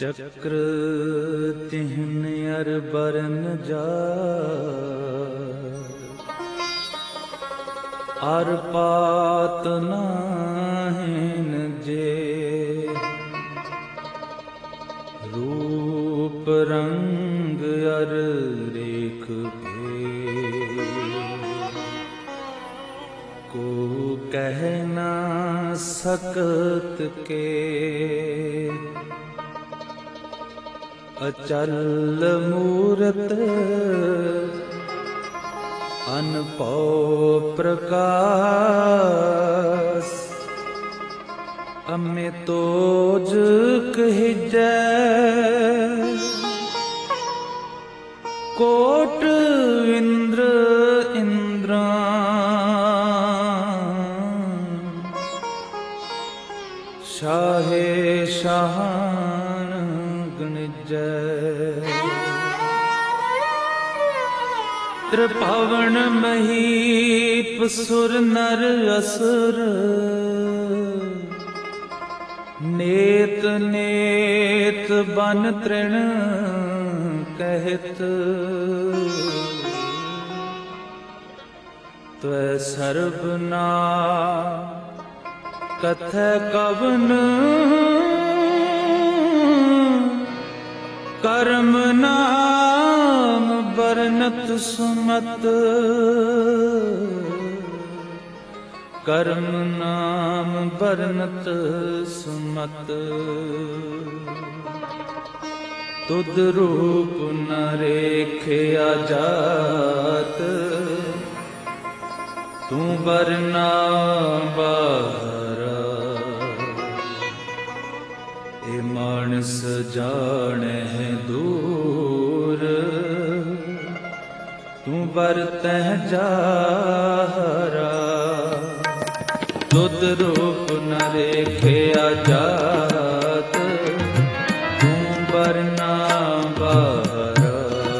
चक्र तिहन अर बरन जा अर पात नाहिन जे रूप रंग अर रेख भे को कह ना सकत के अचल मूरत अनपौ प्रकाश अमितोज कहिजै कोट इंद्र इंद्रा शाहे शाहान त्रिभुवन महीप सुर नर असुर नेत नेत बन तृण कहत त्वै सर्वना कथ कवन कर्म नाम बरनत सुमत कर्म नाम बरनत सुमत तुद रूप न रेख्या जात तू बरना बारा ए मानस जाने दूर तू बरतह जाहरा तुद रूप न रेख्या जात तू बरना बारा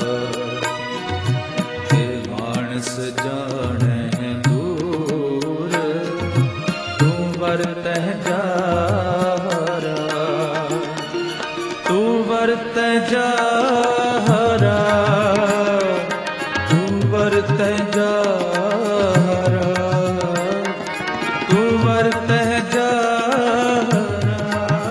ए मानस जाने दूर तू बरतह जाहरा तू बरत जाहरा तू बरत जाहरा तू बरत जाहरा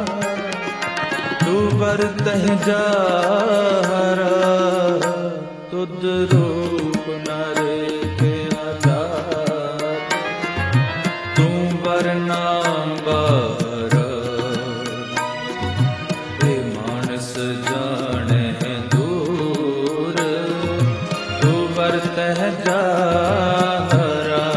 तू बरत जाहरा तुद रूप न रेख्या जात तू बरना बारा जाने दूर तू बरतह जाहरा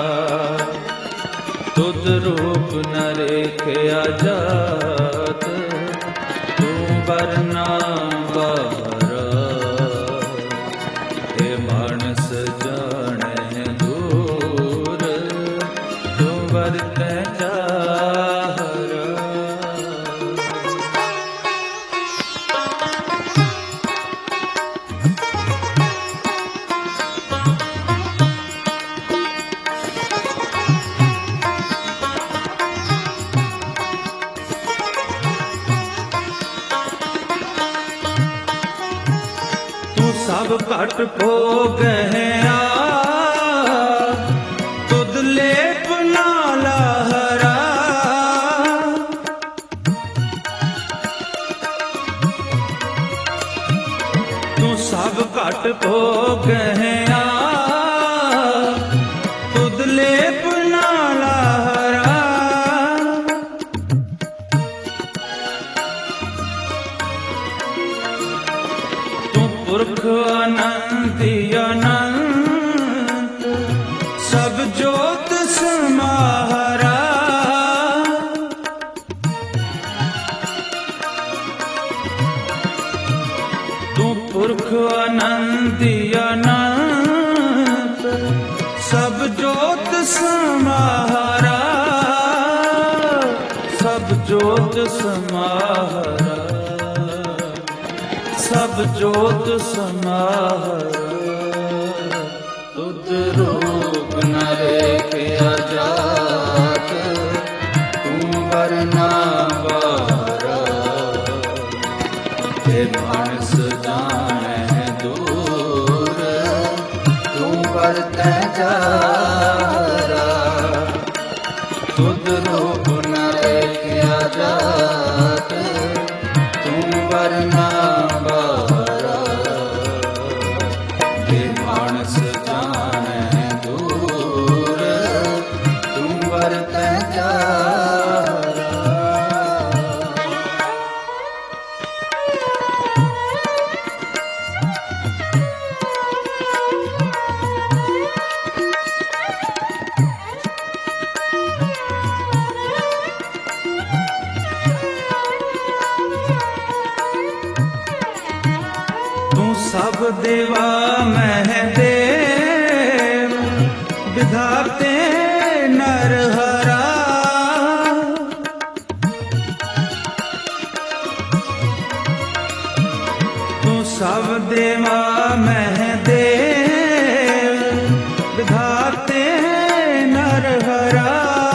तुद रूप न रेख्या जात तू बरना बारा हे मानस जाने दूर तू बरतह जाहरा सब घट भोग है तुद लेप नाला हरा तू सब घट भोग है तुद लेप नाला हरा पुरख अनंत अनंत सब जोत समाहरा तू पुरख अनंत अनंत सब जोत समाहरा सब जोत समाहरा सब जोत समाहरा तुद रूप न रेख्या जात तू बरना बारा मानस जाने दूर, तू बरतै जाहरा। तुद रूप न रेखिया जात, तू वरना बारा। हे मानस जाने दूर, तू बरतै जाहरा। सब देवा मैं देव, विधाते नरहरा। तू सब देवा मैं देव, विधाते नरहरा।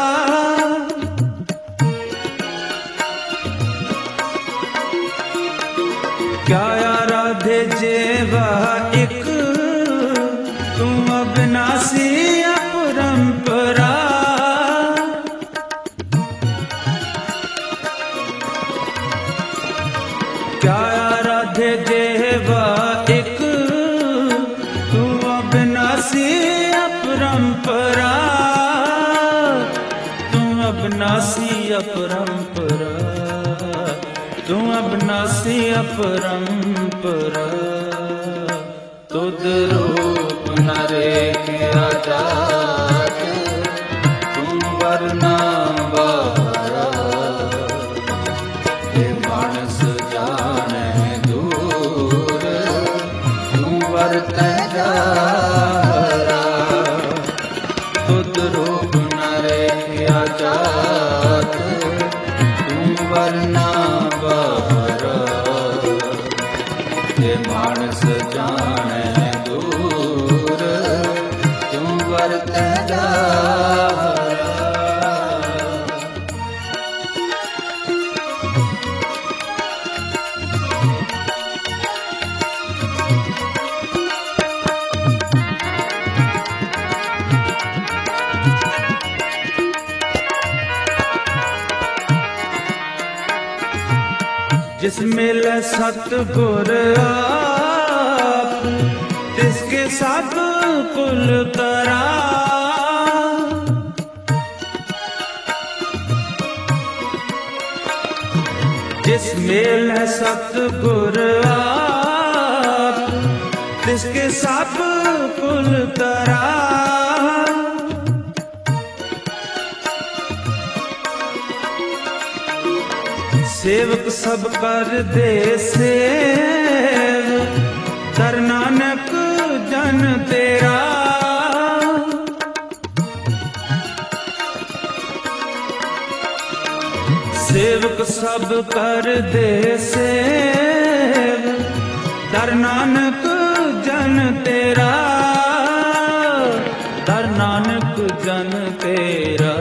क्या आराधे जेवा एक, तू अविनाशी अपरंपरा। क्या आराधे जेवा एक, तू अविनाशी अपरंपरा। तू अविनाशी अपरंपरा, तू अविनाशी अपरंपरा। तुद रूप न रेखिया जात, तू वरना बारा। हे मानस जाने दूर, तू बरतै जाहरा। तुद रूप न रेखिया जात, तू वरना बारा। हे मानस जाने दूर, तू बरतै जाहरा। जिस मिले सतगुर आप, तिसके सब कुल तरा। जिस मिले सतगुर आप, तिसके सब कुल तरा। सेवक सब कर दे सेव, दर नानक जन तेरा। सेवक सब कर दे सेव, दर नानक जन तेरा। दर नानक जन तेरा,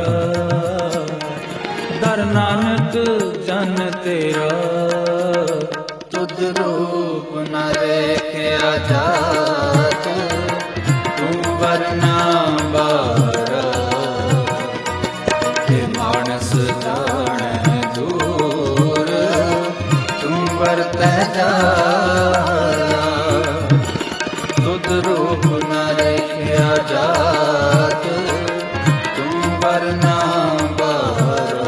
दर नानक जन तेरा। तुद रूप न रेखिया जात, तू वरना बारा। हे मानस जाने दूर, तू बरतै जाहरा। तुद रूप न रेखिया जात, तू वरना बारा।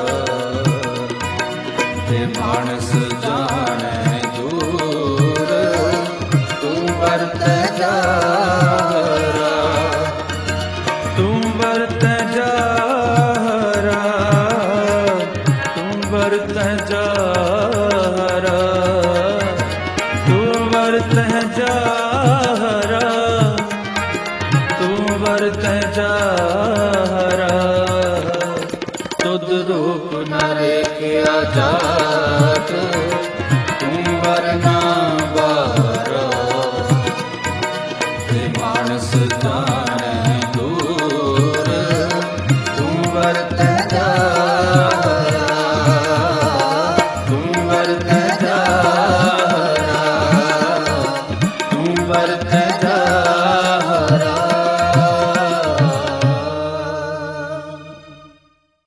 हे मानस जाने दूर, तू बरतै जाहरा। तू बरतै जाहरा, तू बरतै जाहरा। तू बरतै जाहरा, तू बरतै जाहरा। तुद रूप न रेखिया जात, तू वरना बारा। हे मानस जाने दूर, तू बरतै जाहरा। तू बरतै जाहरा, है